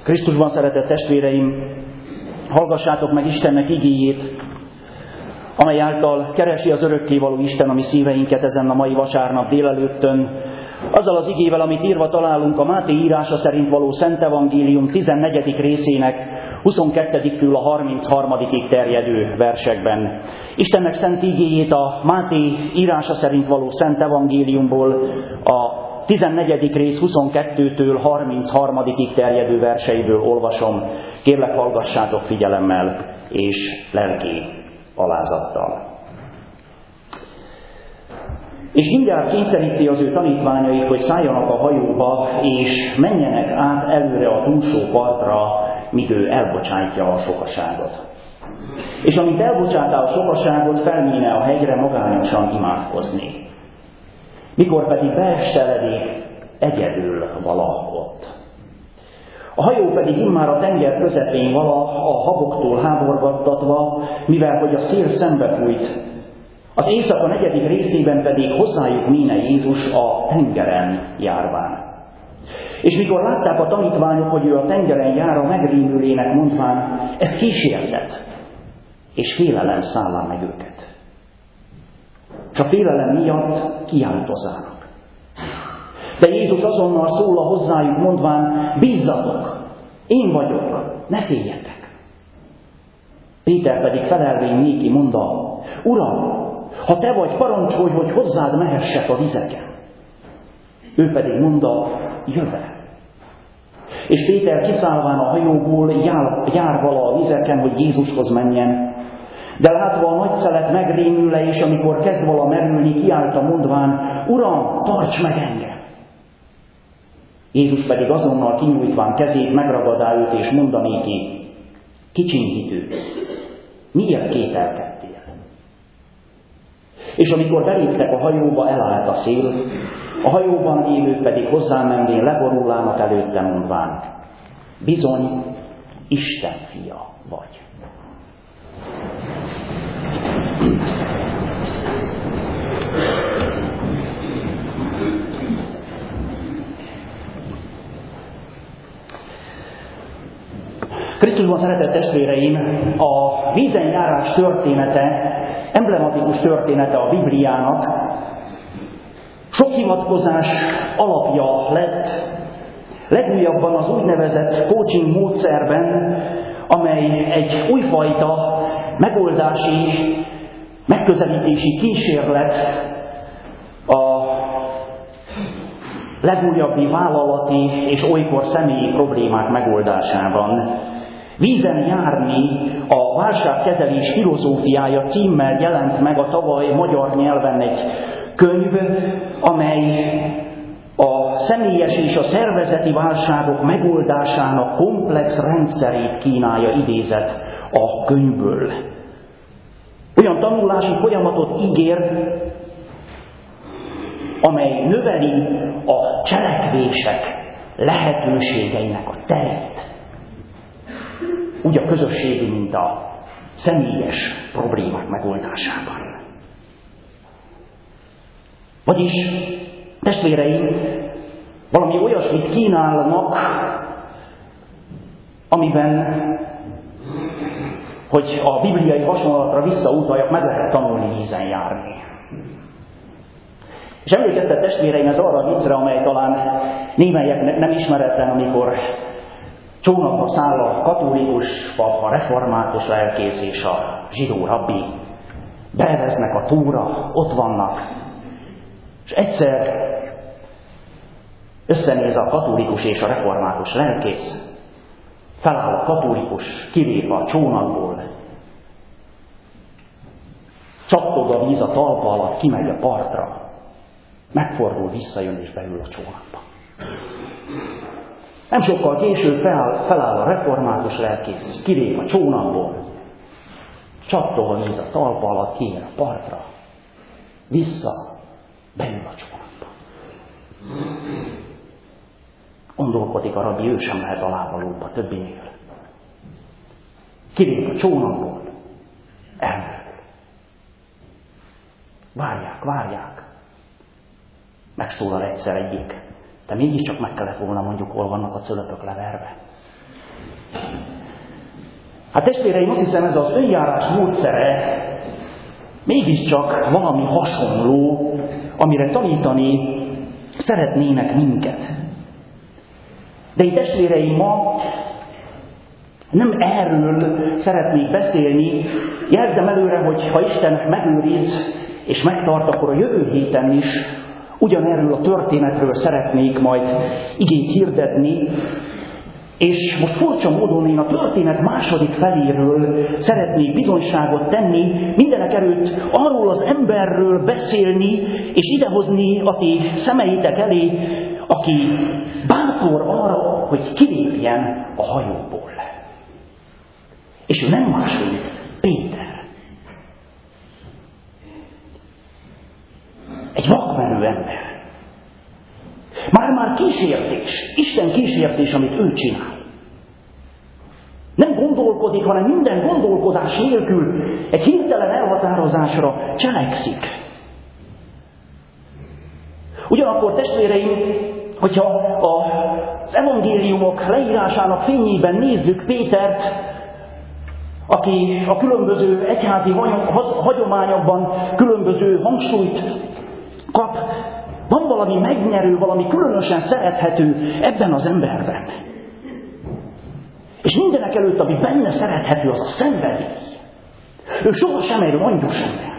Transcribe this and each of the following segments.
Krisztusban szeretett testvéreim, hallgassátok meg Istennek igéjét, amely által keresi az örökkévaló Isten a mi szíveinket ezen a mai vasárnap délelőttön, azzal az igével, amit írva találunk a Máté írása szerint való Szent Evangélium 14. részének 22-től a 33. terjedő versekben. Istennek szent igéjét a Máté írása szerint való Szent Evangéliumból a 14. rész 22-től 33. terjedő verseiből olvasom. Kérlek, hallgassátok figyelemmel és lelki alázattal. És mindjárt kényszeríti az ő tanítványait, hogy szálljanak a hajóba, és menjenek át előre a túlsó partra, míg ő elbocsátja a sokaságot. És amint elbocsátá a sokaságot, felméne a hegyre magányosan imádkozni. Mikor pedig beesteledék, egyedül vala ott. A hajó pedig immár a tenger közepén vala, a haboktól háborgattatva, mivel hogy a szél szembefújt. Az éjszaka 4. részében pedig hozzájuk méne Jézus a tengeren járván. És mikor látták a tanítványok, hogy ő a tengeren jár, megrémülének mondván, ez kísértet, és félelem szállá meg őket. És a félelem miatt kiáltozának. De Jézus azonnal szól a hozzájuk mondván, bízzatok, én vagyok, ne féljetek. Péter pedig felelvén néki mondta, Uram, ha te vagy, parancsolj, hogy hozzád mehessek a vizeken. Ő pedig mondta, jöve. És Péter kiszállván a hajóból jár vala a vizeken, hogy Jézushoz menjen. De látva a nagy szelet megrémül-e, és amikor kezd vala merülni, kiállta mondván, Uram, tarts meg engem! Jézus pedig azonnal kinyújtván kezét megragadá őt, és mondanéki, kicsinyhitő, miért kételkedtél? És amikor beléptek a hajóba, elállt a szél, a hajóban élők pedig hozzámenvén leborulának előtte mondván, bizony, Isten fia vagy. Krisztusban szeretett testvéreim, a vízen járás története, emblematikus története a Bibliának, sok hivatkozás alapja lett, legújabban az úgynevezett coaching módszerben, amely egy újfajta megoldási, megközelítési kísérlet a legújabbi vállalati és olykor személyi problémák megoldásában. Vízen járni a válságkezelés filozófiája címmel jelent meg a tavaly magyar nyelven egy könyv, amely a személyes és a szervezeti válságok megoldásának komplex rendszerét kínálja, idézet a könyvből. Olyan tanulási folyamatot ígér, amely növeli a cselekvések lehetőségeinek a terét. Úgy a közösségi, mint a személyes problémák megoldásában. Vagyis, testvéreim, valami olyasmit kínálnak, amiben, hogy a bibliai hasonlatra visszautaljak, meg lehet tanulni vízen járni. És emlékeztet testvéreim ez arra a viccre, amely talán némelyeknek nem ismeretlen, amikor csónakba száll a katolikus pap, a református lelkész és a zsidó rabbi. Beveznek a túra, ott vannak. És egyszer összenéz a katolikus és a református lelkész. Feláll a katolikus, kilép a csónakból. Csattog a víz a talpa alatt, kimegy a partra. Megfordul, visszajön és beül a csónakba. Nem sokkal később feláll a református lelkész, kilép a csónakból, csattog a víz a talpa alatt, kiér a partra, vissza, beül a csónakba. Gondolkodik a rabbi, ő sem lehet a lábalóba többinél. Kilép a csónakból, elmerül. Várják. Megszólal egyszer egyik. De mégiscsak meg kellett volna mondjuk, hol vannak a cölöpök leverve. Hát testvéreim, azt hiszem, ez az önjárás módszere mégiscsak valami hasonló, amire tanítani szeretnének minket. De én testvéreim, ma nem erről szeretnék beszélni. Jelzem előre, hogy ha Isten megőriz és megtart, akkor a jövő héten is ugyanerről a történetről szeretnék majd igét hirdetni. És most furcsa módon én a történet második feléről szeretnék bizonyságot tenni, mindenekelőtt arról az emberről beszélni, és idehozni a ti szemeitek elé, aki bátor arra, hogy kilépjen a hajóból. És ő nem más, mint Péter. Egy vakmerő ember. Már kísértés, Isten kísértés, amit ő csinál. Nem gondolkodik, hanem minden gondolkodás nélkül egy hirtelen elhatározásra cselekszik. Ugyanakkor testvéreim, hogyha az evangéliumok leírásának fényében nézzük Pétert, aki a különböző egyházi hagyományokban különböző hangsúlyt kap, van valami megnyerő, valami különösen szerethető ebben az emberben. És mindenek előtt, ami benne szerethető, az a szenvedély. Ő sohasem egy langyos ember,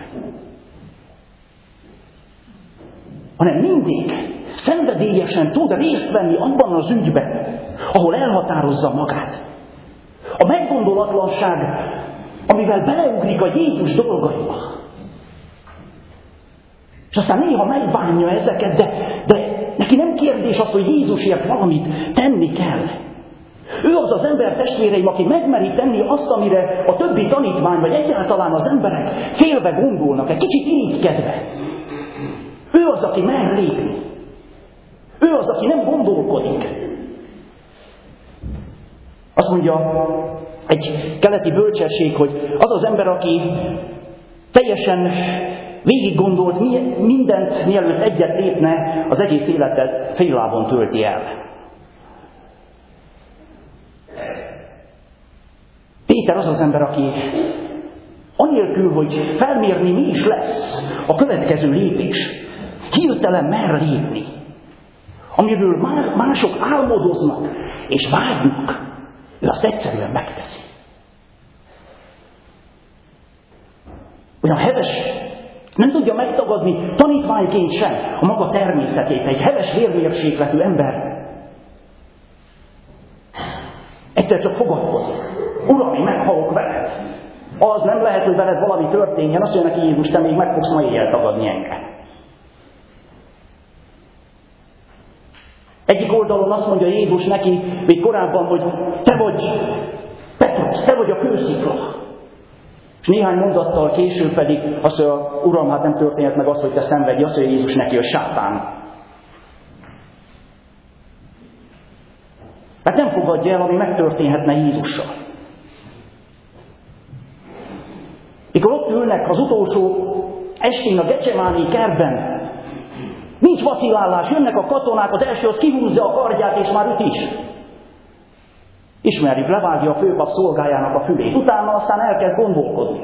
hanem mindig szenvedélyesen tud részt venni abban az ügyben, ahol elhatározza magát. A meggondolatlanság, amivel beleugrik a Jézus dolgaiba. És aztán néha megbánja ezeket, de neki nem kérdés az, hogy Jézusért valamit tenni kell. Ő az az ember, testvéreim, aki megmeri tenni azt, amire a többi tanítvány, vagy egyáltalán az emberek félve gondolnak, egy kicsit irigykedve. Ő az, aki mer lépni. Ő az, aki nem gondolkodik. Azt mondja egy keleti bölcsesség, hogy az az ember, aki teljesen végig gondolt mindent, mielőtt egyet lépne, az egész életet féllábon tölti el. Péter az az ember, aki anélkül, hogy felmérni, mi is lesz a következő lépés, hirtelen mer lépni, amiről mások álmodoznak és vágynak, ő azt egyszerűen megteszi. Olyan heves, nem tudja megtagadni tanítványként sem a maga természetét, egy heves vérmérsékletű ember. Egyszer csak fogadkozik. Uram, én meghalok veled. Az nem lehet, hogy veled valami történjen, azt mondja neki Jézus, te még meg fogsz ma éjjel tagadni engem. Egyik oldalon azt mondja Jézus neki, még korábban, hogy te vagy Petrosz, te vagy a kőszikla. És néhány mondattal később pedig azt mondja, Uram, hát nem történhet meg az, hogy te szenvedj, azt mondja Jézus neki, hogy sátán. Hát nem fogadja el, ami megtörténhetne Jézussal. Mikor ott ülnek az utolsó estén a Gecsemáné kertben, nincs vacillálás, jönnek a katonák, az első az kihúzza a kardját, és már üt is. Ismerjük, levágja a főpap szolgájának a fülét, utána aztán elkezd gondolkodni.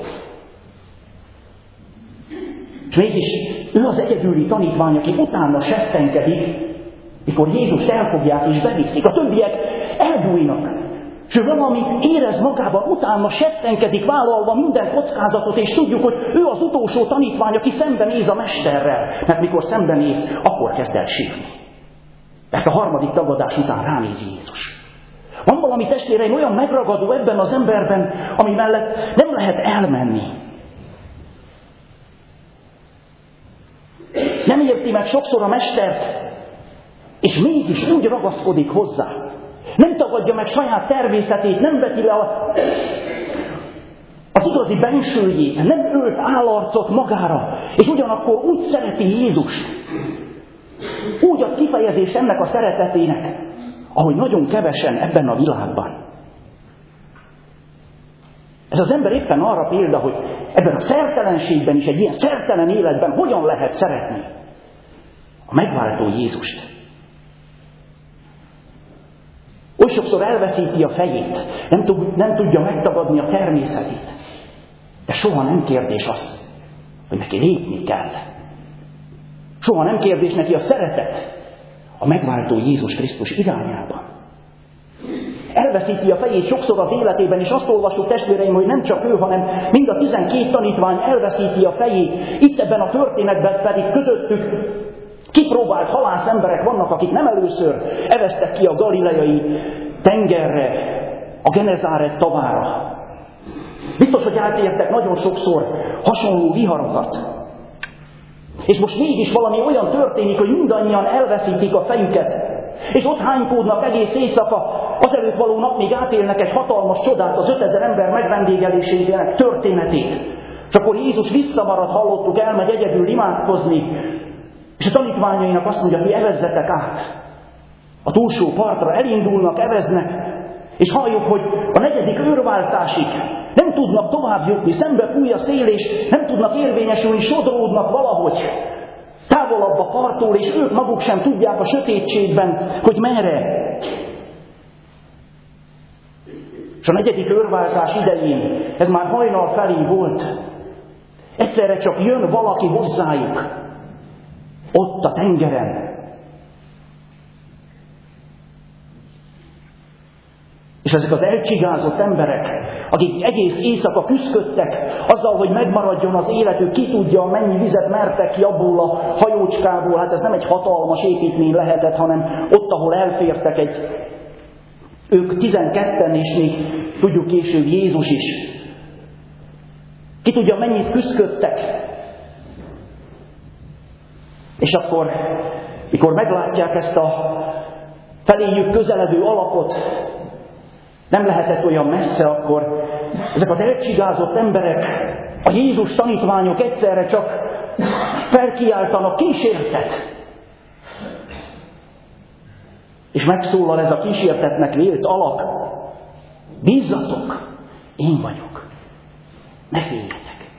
És mégis ő az egyedüli tanítvány, aki utána settenkedik, mikor Jézust elfogják és beviszik. A többiek elbújnak. És ő valamit érez magában, utána settenkedik, vállalva minden kockázatot, és tudjuk, hogy ő az utolsó tanítvány, aki szembenéz a mesterrel. Mert mikor szembenéz, akkor kezd el sírni. Mert a harmadik tagadás után ránéz Jézus. Van valami, testvéreim, olyan megragadó ebben az emberben, ami mellett nem lehet elmenni. Nem érti meg sokszor a mestert, és mégis úgy ragaszkodik hozzá. Nem tagadja meg saját természetét, nem veti le az igazi bensőjét, nem ölt állarcot magára, és ugyanakkor úgy szereti Jézust. Úgy ad kifejezést ennek a szeretetének, ahogy nagyon kevesen ebben a világban. Ez az ember éppen arra példa, hogy ebben a szertelenségben is, egy ilyen szertelen életben hogyan lehet szeretni a megváltó Jézust. Oly sokszor elveszíti a fejét, nem tudja megtagadni a természetét. De soha nem kérdés az, hogy neki lépni kell. Soha nem kérdés neki a szeretet a megváltó Jézus Krisztus irányában. Elveszíti a fejét sokszor az életében, és azt olvassuk, testvéreim, hogy nem csak ő, hanem mind a 12 tanítvány elveszíti a fejét. Itt ebben a történetben pedig közöttük kipróbált halász emberek vannak, akik nem először eveztek ki a galileai tengerre, a Genezáret tavára. Biztos, hogy átértek nagyon sokszor hasonló viharokat. És most mégis valami olyan történik, hogy mindannyian elveszítik a fejüket. És ott hánykódnak egész éjszaka, azelőtt való nap még átélnek egy hatalmas csodát, az 5000 ember megvendégelésének történetét. És akkor Jézus visszamarad, hallottuk, elmegy egyedül imádkozni, és a tanítványainak azt mondja, hogy evezzetek át a túlsó partra, elindulnak, eveznek, és halljuk, hogy a 4. őrváltásig nem tudnak tovább jutni, szembe fúj a szél, és nem tudnak érvényesülni, sodródnak valahogy távolabb a parttól, és ők maguk sem tudják a sötétségben, hogy merre. És a 4. őrváltás idején, ez már hajnal felé volt, egyszerre csak jön valaki hozzájuk, ott a tengeren. És ezek az elcsigázott emberek, akik egész éjszaka küszködtek azzal, hogy megmaradjon az életük, ki tudja, mennyi vizet mertek ki abból a hajócskából. Hát ez nem egy hatalmas építmény lehetett, hanem ott, ahol elfértek ők 12-en, és még tudjuk később Jézus is. Ki tudja, mennyit küszködtek. És akkor, mikor meglátják ezt a feléjük közeledő alakot, nem lehetett olyan messze, akkor ezek az elcsigázott emberek, a Jézus tanítványok egyszerre csak felkiáltanak kísértet. És megszólal ez a kísértetnek vélt alak. Bízzatok, én vagyok. Ne féljetek.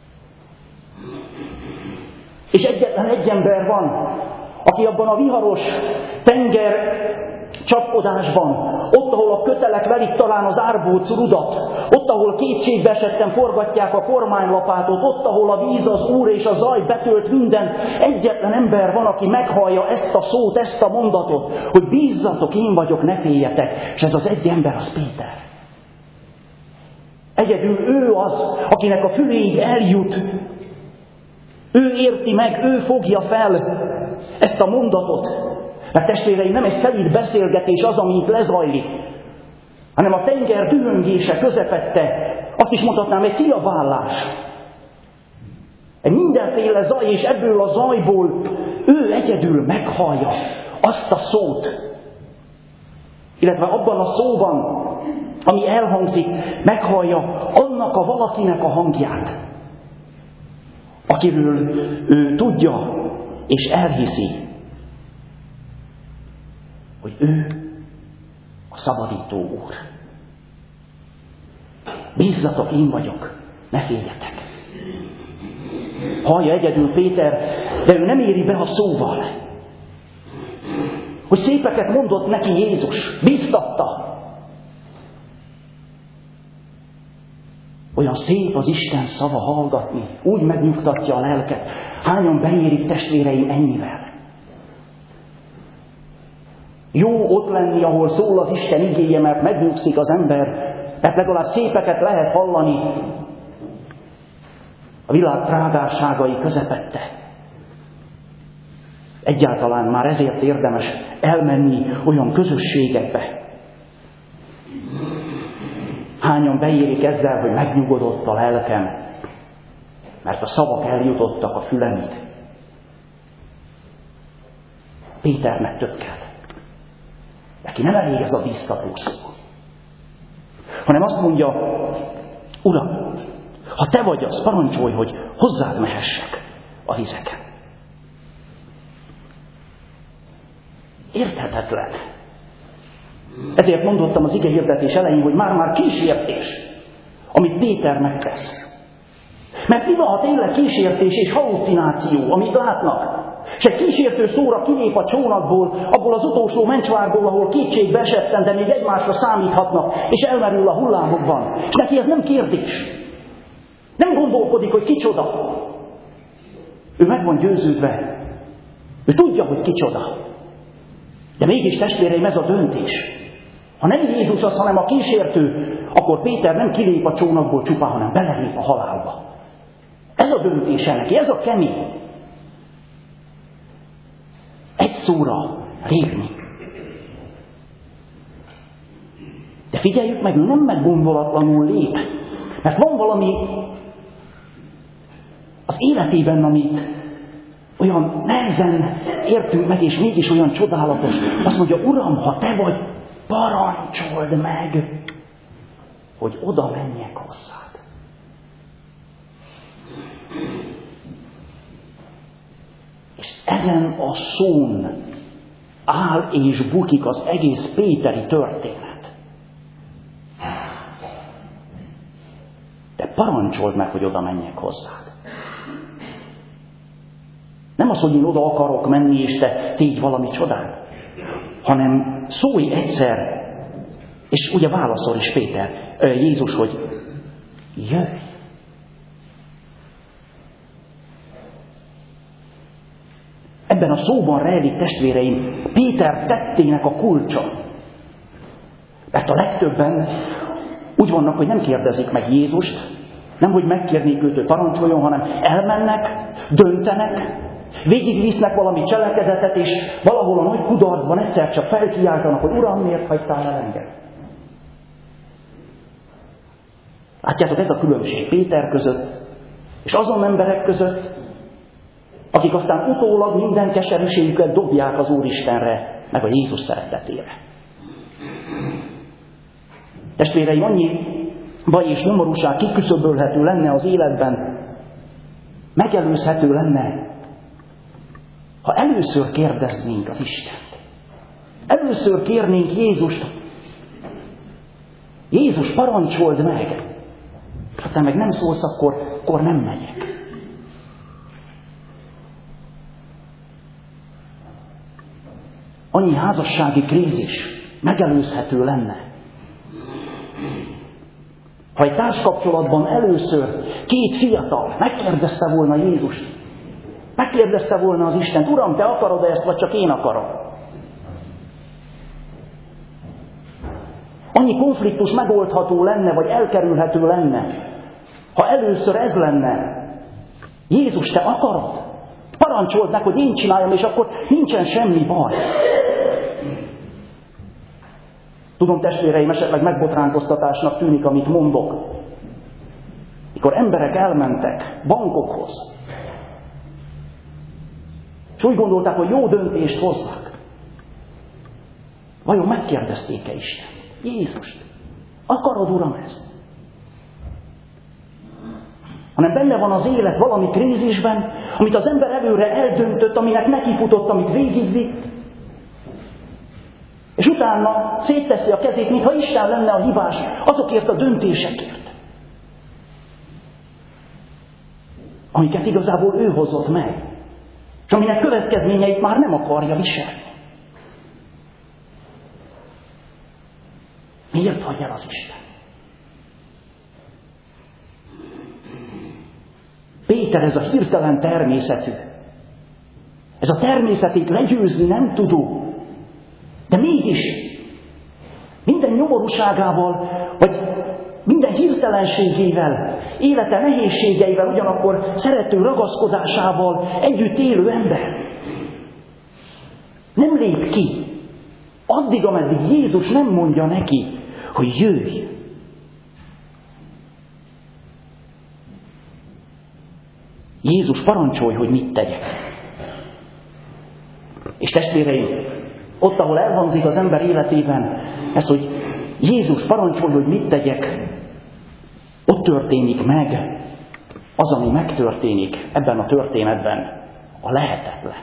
És egyetlen egy ember van, aki abban a viharos tenger csapkodásban, ott, ahol a kötelek verik talán az árbóc rudat, ott, ahol kétségbe esetten forgatják a kormánylapátot, ott, ahol a víz, az Úr és a zaj betölt mindent, egyetlen ember van, aki meghallja ezt a szót, ezt a mondatot, hogy bízzatok, én vagyok, ne féljetek. És ez az egy ember, az Péter. Egyedül ő az, akinek a füléig eljut. Ő érti meg, ő fogja fel ezt a mondatot. Mert testvéreim, nem egy szelíd beszélgetés az, ami itt lezajlik, hanem a tenger dühöngése közepette, azt is mondhatnám, egy kiabálás. Egy mindenféle zaj, és ebből a zajból ő egyedül meghallja azt a szót. Illetve abban a szóban, ami elhangzik, meghallja annak a valakinek a hangját, akiről ő tudja és elhiszi, hogy ő a szabadító Úr. Bízzatok, én vagyok, ne féljetek. Hallja egyedül Péter, de ő nem éri be a szóval. Hogy szépeket mondott neki Jézus, bíztatta. Olyan szép az Isten szava hallgatni, úgy megnyugtatja a lelket. Hányan beérik, testvéreim, ennyivel? Jó ott lenni, ahol szól az Isten igéje, mert megnyugszik az ember, mert legalább szépeket lehet hallani a világ trágárságai közepette. Egyáltalán már ezért érdemes elmenni olyan közösségekbe. Hányan beérik ezzel, hogy megnyugodott a lelkem, mert a szavak eljutottak a fülemig. Péternek több kell. Neki nem elég ez a bíztató szó, hanem azt mondja, Uram, ha te vagy az, parancsolj, hogy hozzád mehessek a vizeken. Érthetetlen. Ezért mondottam az ige hirdetés elején, hogy már kísértés, amit Péter megtesz. Mert mi van, ha tényleg kísértés és hallucináció, amit látnak? És egy kísértő szóra kilép a csónakból, abból az utolsó mencsvárból, ahol kétségbe esetten, de még egymásra számíthatnak, és elmerül a hullámokban. És neki ez nem kérdés. Nem gondolkodik, hogy kicsoda. Ő meg van győződve. Ő tudja, hogy kicsoda. De mégis, testvéreim, ez a döntés. Ha nem Jézus az, hanem a kísértő, akkor Péter nem kilép a csónakból csupán, hanem belelép a halálba. Ez a döntése neki, ez a kemény. Egy szóra lépni. De figyeljük meg, ő nem meggondolatlanul lép. Mert van valami az életében, amit olyan nehezen értünk meg, és mégis olyan csodálatos. Azt mondja, Uram, ha te vagy, parancsold meg, hogy oda menjek hozzád. És ezen a szón áll és bukik az egész péteri történet. De parancsold meg, hogy oda menjek hozzád. Nem az, hogy én oda akarok menni, és te tégy valami csodát, hanem szólj egyszer, és ugye válaszol is Jézus, hogy jöjj. Ebben a szóban rejlik, testvéreim, Péter tettének a kulcsa. Mert a legtöbben úgy vannak, hogy nem kérdezik meg Jézust, nem hogy megkérnék őt, hogy parancsoljon, hanem elmennek, döntenek, végigvisznek valami cselekedetet, és valahol a nagy kudarcban egyszer csak felkiáltanak, hogy Uram, miért hagytál el engem? Látjátok, ez a különbség Péter között, és azon emberek között, akik aztán utólag minden keserűségüket dobják az Úristenre, meg a Jézus szeretetére. Testvéreim, annyi baj és nyomorúság kiküszöbölhető lenne az életben, megelőzhető lenne, ha először kérdeznénk az Istent. Először kérnénk Jézust. Jézus, parancsold meg! Ha te meg nem szólsz, akkor nem megyek. Annyi házassági krízis megelőzhető lenne. Ha egy társkapcsolatban először két fiatal megkérdezte volna Jézust, megkérdezte volna az Istent, Uram, te akarod ezt, vagy csak én akarom? Annyi konfliktus megoldható lenne, vagy elkerülhető lenne, ha először ez lenne. Jézus, te akarod? Parancsold meg, hogy én csináljam, és akkor nincsen semmi baj. Tudom, testvéreim, esetleg megbotránkoztatásnak tűnik, amit mondok. Mikor emberek elmentek bankokhoz, és úgy gondolták, hogy jó döntést hoznak, vajon megkérdezték-e Isten? Jézust, akarod, Uram, ezt? Hanem benne van az élet valami krízisben, amit az ember előre eldöntött, aminek nekifutott, amit végigvitt, és utána szétteszi a kezét, mintha Isten lenne a hibás azokért a döntésekért, amiket igazából ő hozott meg, és aminek következményeit már nem akarja viselni. Miért hagy el az Isten? Péter ez a hirtelen természetű. Ez a természetét legyőzni nem tudó. De mégis minden nyomorúságával, vagy minden hirtelenségével, élete nehézségeivel, ugyanakkor szerető ragaszkodásával együtt élő ember nem lép ki, addig, ameddig Jézus nem mondja neki, hogy jöjj. Jézus, parancsolj, hogy mit tegyek. És testvéreim, ott, ahol elhangzik az ember életében ez, hogy Jézus, parancsolj, hogy mit tegyek, ott történik meg az, ami megtörténik ebben a történetben, a lehetetlen.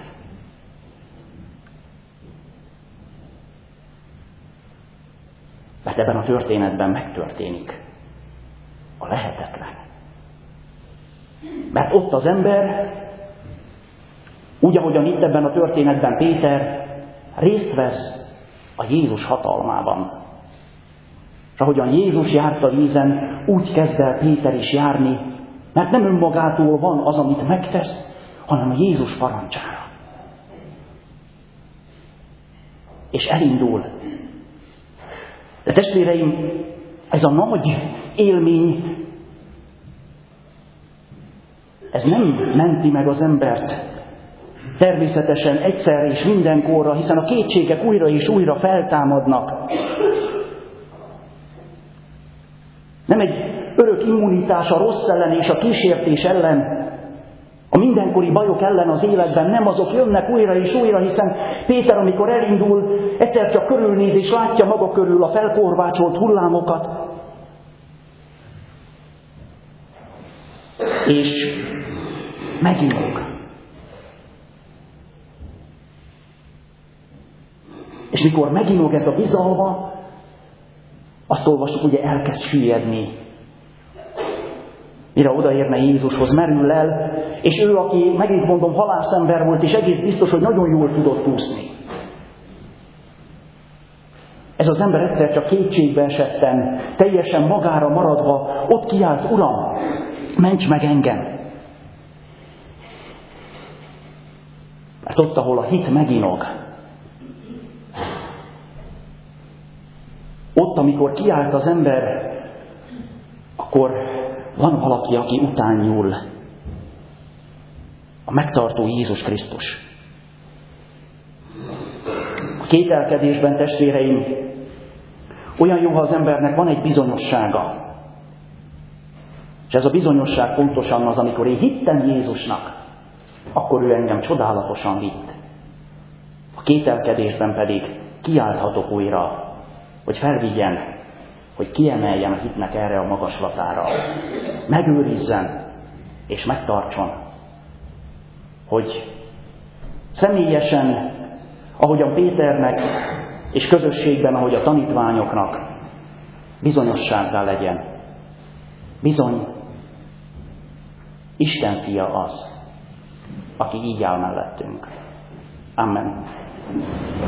Mert ebben a történetben megtörténik a lehetetlen. Mert ott az ember Úgy, ahogyan itt ebben a történetben Péter részt vesz a Jézus hatalmában. És ahogyan Jézus járt a vízen, úgy kezd el Péter is járni, mert nem önmagától van az, amit megtesz, hanem a Jézus parancsára. És elindul. De testvéreim, ez a nagy élmény, ez nem menti meg az embert természetesen egyszerre és mindenkorra, hiszen a kétségek újra és újra feltámadnak. Nem egy örök immunitás a rossz ellen és a kísértés ellen, a mindenkori bajok ellen az életben, nem azok jönnek újra és újra, hiszen Péter, amikor elindul, egyszer csak körülnéz és látja maga körül a felkorbácsolt hullámokat. És meginog. És mikor meginog ez a bizalma, azt olvastuk, ugye elkezd süllyedni. Mire odaérne Jézushoz, merül el, és ő, aki, megint mondom, halászember volt, és egész biztos, hogy nagyon jól tudott úszni. Ez az ember egyszer csak kétségbe esetten, teljesen magára maradva, ott kiált: Uram, ments meg engem! Mert ott, ahol a hit meginog, ott, amikor kiállt az ember, akkor van valaki, aki után nyúl. A megtartó Jézus Krisztus. A kételkedésben, testvéreim, olyan jó, ha az embernek van egy bizonyossága. És ez a bizonyosság pontosan az, amikor én hittem Jézusnak, akkor ő engem csodálatosan vitt. A kételkedésben pedig kiálthatok újra, hogy felvigyen, hogy kiemeljen a hitnek erre a magaslatára. Megőrizzen és megtartson. Hogy személyesen, ahogyan Péternek, és közösségben, ahogy a tanítványoknak, bizonyossággá legyen. Bizony, Isten fia az, aki így áll mellettünk. Amen.